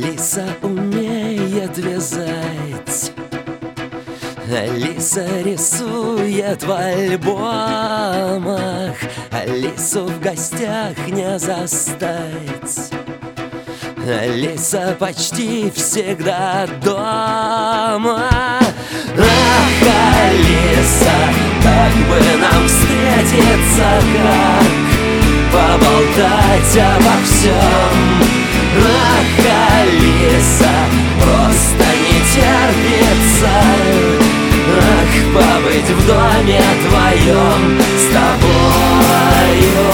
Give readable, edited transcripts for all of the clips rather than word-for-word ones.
Алиса умеет вязать, Алиса рисует в альбомах, Алису в гостях не застать. Алиса почти всегда дома. Ах, Алиса, как бы нам встретиться, как поболтать обо всем. Ах, Алиса, просто не терпится, ах, побыть в доме твоем, с тобою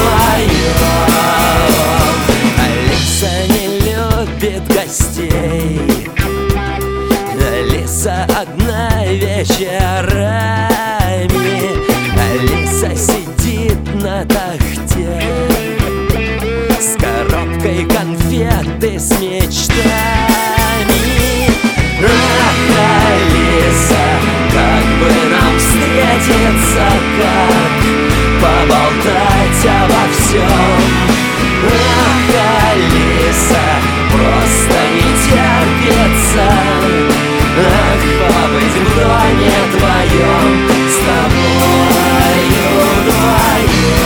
вдвоем. Алиса не любит гостей, Алиса одна вечерами, Алиса сидит на тахте с коробкой конфеты с мечтами. Ах, Алиса, как бы нам встретиться, как поболтать обо всем. Ах, Алиса, просто не терпится, ах, побыть в доме твоем, с тобою вдвоем.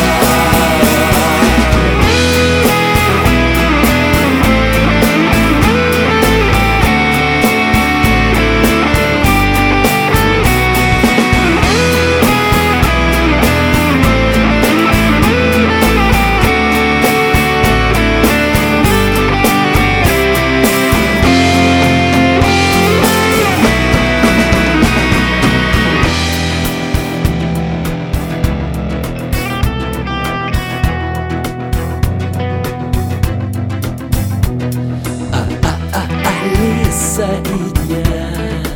Алиса и дня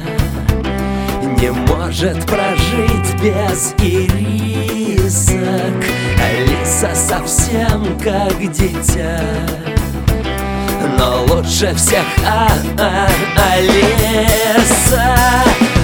не может прожить без ирисок. Алиса совсем как дитя, но лучше всех Алиса.